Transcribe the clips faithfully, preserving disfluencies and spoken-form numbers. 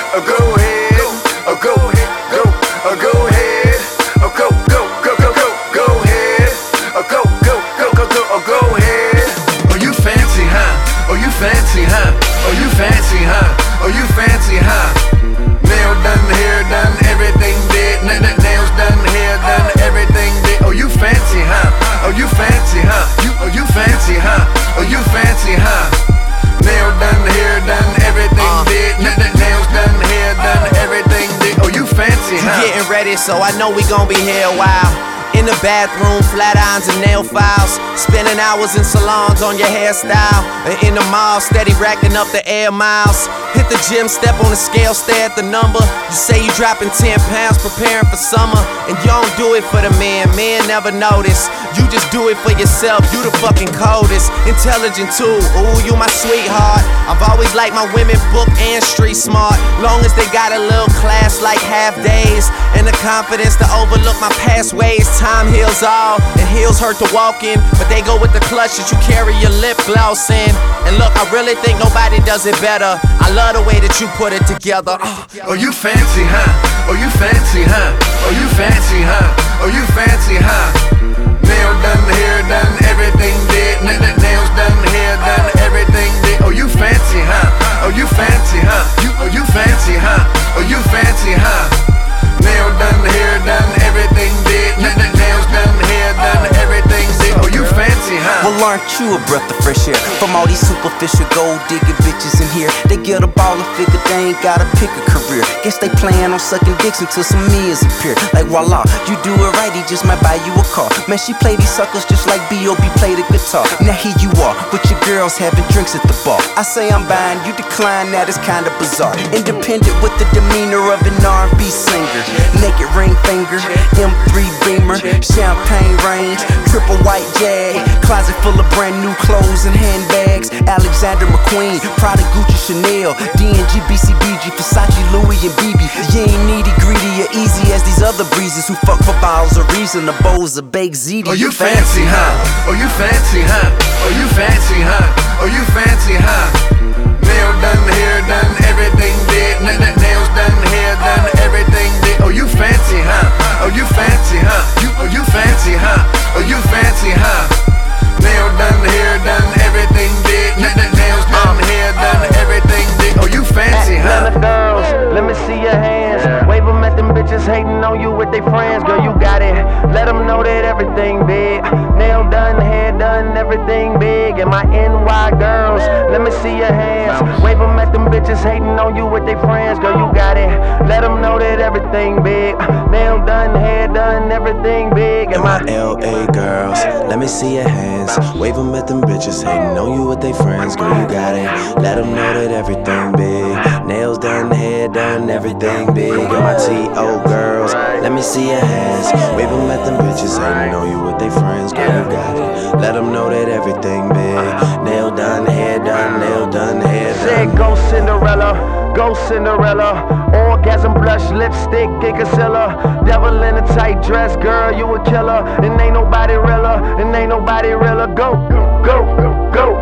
oh go ahead, oh go ahead, go, oh go ahead, oh go, go, go, go, go, go ahead, oh go, go, go, go, go, oh go ahead. Oh you fancy, huh? Oh you fancy, huh? Oh you fancy, huh? Oh you fancy, huh? Nail done, hair done, everything did. Nails done, hair done, everything did. Oh you fancy, huh? Oh you fancy, huh? You, oh you fancy, huh? Oh you fancy, huh? Nail done, hair done, everything uh, did. Nails done, hair done, everything did. Oh you fancy, huh? You getting ready, so I know we gon' be here a while. In the bathroom, flat irons and nail files. Spending hours in salons on your hairstyle. And in the mall, steady racking up the air miles. Hit the gym, step on the scale, stare at the number. You say you dropping ten pounds, preparing for summer. And you don't do it for the men, men never notice. You just do it for yourself, you the fucking coldest. Intelligent too, ooh, you my sweetheart. I've always liked my women book and street smart. Long as they got a little class like half days. And the confidence to overlook my past ways. Time heals all, and heels hurt to walk in. But they go with the clutch that you carry your lip gloss in. And look, I really think nobody does it better. I love the way that you put it together. uh. Oh you fancy, huh? Oh you fancy, huh? Oh you fancy, huh? Oh you fancy, huh? Nail done, hair done, everything did. Nails done, hair done, everything did. Oh you fancy, huh? Oh you fancy, huh? You, oh you fancy, huh? Oh you fancy, huh? Nail done, hair done, everything did. Nails done, hair done, everything did. Oh you fancy, huh? Well, aren't you a breath of fresh air? From all these superficial gold digging bitches in here. They get a ball and figure they ain't gotta pick a career. Guess they plan on sucking dicks until some meals appear. Like voila, you do it right, he just might buy you a car. Man, she play these suckers just like B O B play the guitar. Now here you are, with your girls having drinks at the bar. I say I'm buying, you decline, that is kinda bizarre. Independent with the demeanor of an R and B singer. Naked ring finger, M three Beamer, champagne range, triple white Jag, closet full of brand new clothes and handbags. Alexander McQueen, Prada, Gucci, Chanel, D and G, B C B G, Versace, Louis and B B. You ain't needy, greedy, or easy as these other breezes who fuck for bottles of reason, the bowls of baked ziti. Oh you fancy, huh? Oh you fancy, huh? Oh you fancy, huh? Oh you fancy, huh? Nail done, hair done, everything did. Nails done, hair done, everything did. Oh you fancy, huh? Oh you fancy, huh? You, oh you fancy, huh? Oh you fancy, huh? Nail done, hair done, everything did. Nails done, hair done, everything did. Oh you fancy, huh? Atlanta girls, let me see your hands. Wave them at them bitches hating on you with their friends. Girl, you got it. Let them know that everything big. Nail done, hair done, everything big. And my N Y girls, let me see your hands. Wave them at them bitches hating on you with their friends. Girl, you got it. Let them know that everything big. Nail done, hair done, everything big. And my L A girls, let me see your hands. Wave them at them bitches hating on you with their friends. Girl, you got it. Let them know that everything big. Nails done, hair done, everything big. And my T O girls, let me see your hands. Wave them at them bitches hating on you with their friends. Girl, you got it. Let them know that everything big. Nail done, hair done, nail done, hair done. Said go Cinderella, go Cinderella. Orgasm, blush, lipstick, and concealer. Devil in a tight dress, girl, you a killer. And ain't nobody realer, and ain't nobody realer. Go, go, go, go,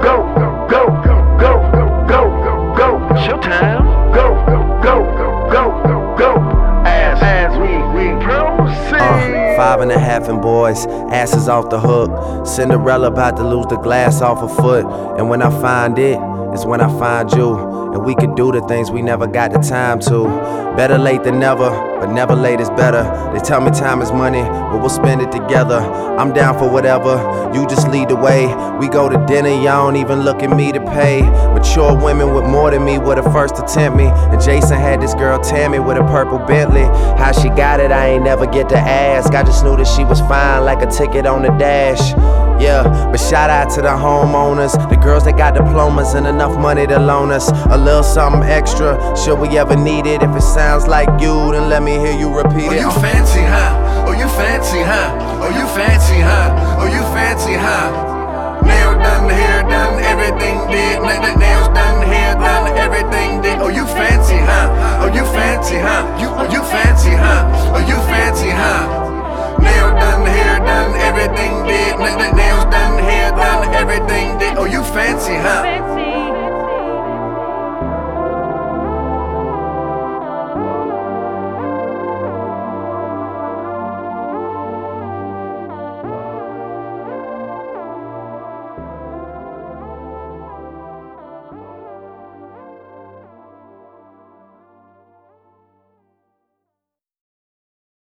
go, go, go, go, go. Showtime. Go, go, go, go, go. As, as we, we proceed. Uh, five and a half and boys, asses off the hook. Cinderella about to lose the glass off her foot. And when I find it, it's when I find you. And we can do the things we never got the time to. Better late than never, but never late is better. They tell me time is money, but we'll spend it together. I'm down for whatever, you just lead the way. We go to dinner, y'all don't even look at me to pay. Mature women with more than me were the first to tempt me. And Jason had this girl Tammy with a purple Bentley. How she got it, I ain't never get to ask. I just knew that she was fine like a ticket on the dash. Yeah, but shout out to the homeowners, the girls that got diplomas and enough money to loan us a little something extra, should we ever need it. If it sounds like you, then let me hear you repeat it. Oh you fancy, huh? Oh you fancy, huh? Oh you fancy, huh? Oh you fancy, huh? Nail done, hair done, everything did. Nails done, hair done, everything did.